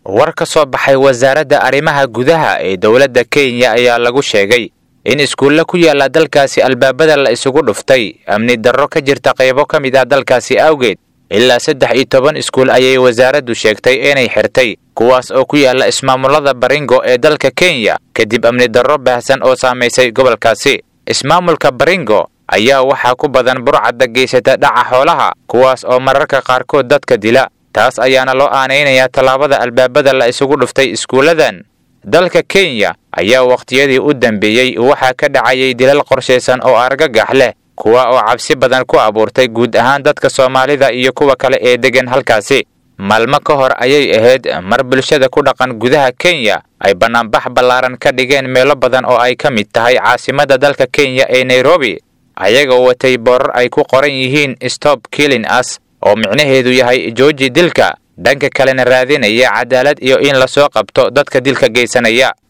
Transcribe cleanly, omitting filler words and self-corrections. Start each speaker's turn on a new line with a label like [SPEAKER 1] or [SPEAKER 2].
[SPEAKER 1] war ka soo baxay wasaaradda arrimaha gudaha ee dawladda Kenya ayaa lagu sheegay in iskuulla ku yaala dalkaasi albaabada la isugu dhuftay amni darro ka jirta qaybo ka mid ah dalkaasi awgeed. ilaa 13 iskuul ayay wasaaraddu sheegtay inay xirtay kuwaas oo ku yaala ismaamulada Baringo ee dalka Kenya kadib amni darro baahsan oo saameysay gobolkaasi. Ismaamulka Baringo ayaa waxaa ku badan burcadda geysata dhaca xoolaha kuwaas oo mararka qaarkood dadka dila. taas ayaana loo aaneynayaa talaabada albaabada la isugu dhuftay iskuuladan. dalka Kenya ayaa waqtiyadii u dambeeyay waxaa ka dhacayay dilal qorsheysan oo argagax leh kuwa oo cabsi badan ku abuurtay guud ahaan dadka Soomaalida iyo kuwa kale ee degan halkaasi. maalmo ka hor ayay ahayd mar bulshada ku dhaqan gudaha Kenya ay banaanbax ballaaran ka dhigeen meelo badan oo ay ka mid tahay caasimadda dalka Kenya ee Nairobi ayagoo watay boorar ay ku qoran yihiin Stop Killing Us oo micnaheedu yahay jooji dilka, dhanka kalena raadinaya cadaalad iyo in la soo qabto dadka dilka geysanaya.